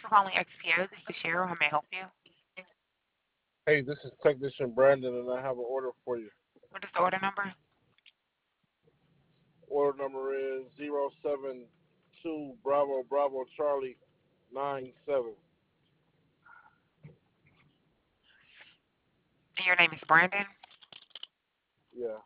For calling XPO. This is Cheryl. How may I help you? Hey, this is Technician Brandon, and I have an order for you. What is the order number? Order number is 072 Bravo Bravo Charlie 97. And your name is Brandon. Yeah.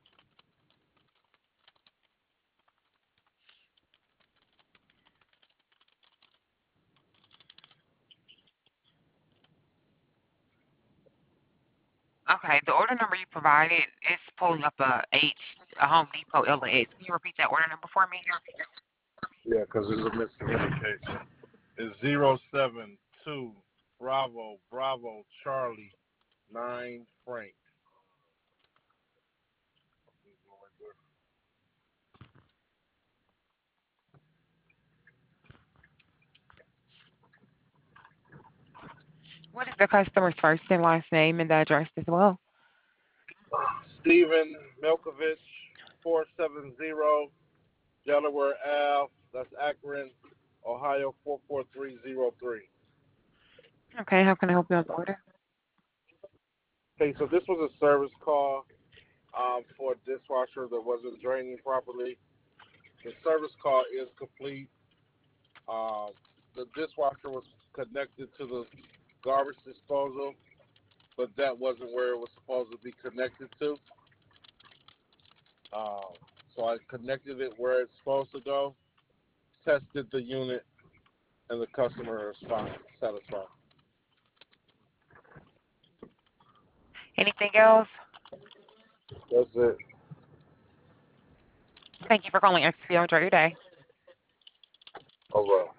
Okay, the order number you provided is pulling up a Home Depot LAX. Can you repeat that order number for me? Yeah, because there's a miscommunication. It's 072 Bravo Bravo Charlie 9 Frank. What is the customer's first and last name and the address as well? Stephen Milkovich 470 Delaware Ave. That's Akron, Ohio 44303. Okay, how can I help you on the order? Okay, so this was a service call for a dishwasher that wasn't draining properly. The service call is complete. Um, the dishwasher was connected to the garbage disposal, but that wasn't where it was supposed to be connected to. Um, so I connected it where it's supposed to go, tested the unit, and the customer is fine, satisfied. Anything else? That's it. Thank you for calling XPO. Enjoy your day. All right.